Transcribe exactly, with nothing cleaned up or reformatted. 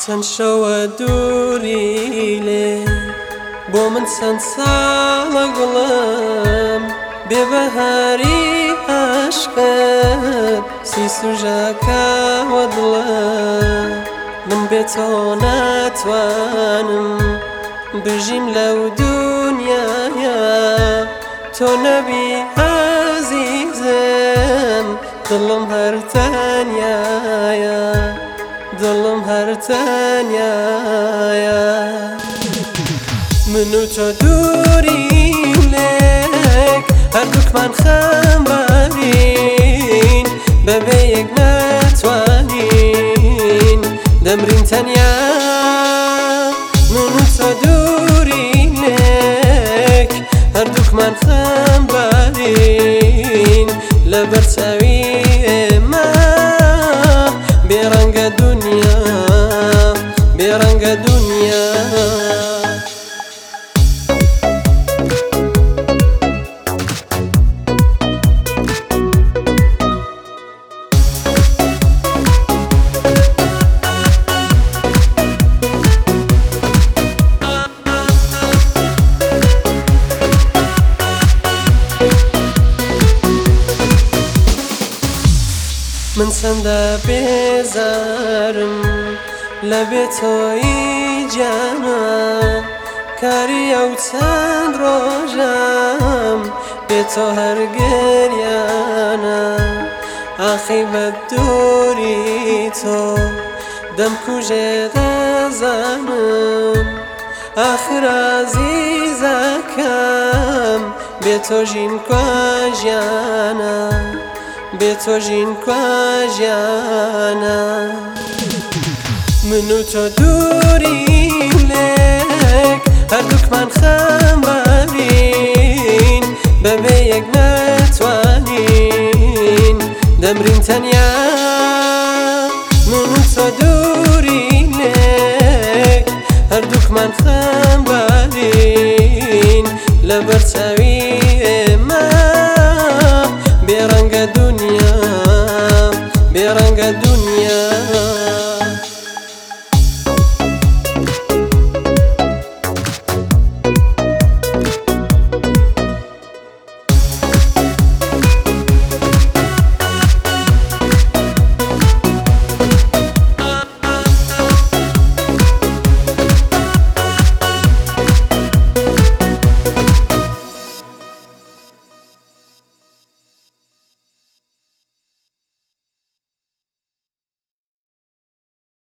چەند شەوە دووری لێ بۆ من چەند ساڵە گوڵم بێبەهاری عاشقت سی سوژەکەوە دڵم من بێ تۆ ناتوانم بژیم لەو دونیایە تۆ نەبی عەزیزم دڵم هەر تەنیایە دڵم هەر تەنیایە من و تۆ دووریم لێک هەردووکمان خەمبارین بەبێ یەک ناتوانین دەمرین تەنیا من و تۆ دووریم لێک هەردووکمان خەمبارین لەبەر چاوی ئێمە بێڕەنگە دونیا بێڕەنگە دونیا من چەندە بێزارم لە بێ تۆی جانە کاری ئەو چەند ڕۆژەم بێ تۆ هەر گریانە ئاخی بە دووری تۆ دەمکوژێ دەزانم ئاخر عەزیزەکەم بێ تۆ ژین کوا ژیانە بێ تۆ ژین کوا ژیانە من و تۆ دووریم لێک هەردووکمان خەمبارین بەبێ یەک ناتوانین دەمرین تەنیا من و تۆ دووریم لێک هەردووکمان خەمبارین لەبەر چاوی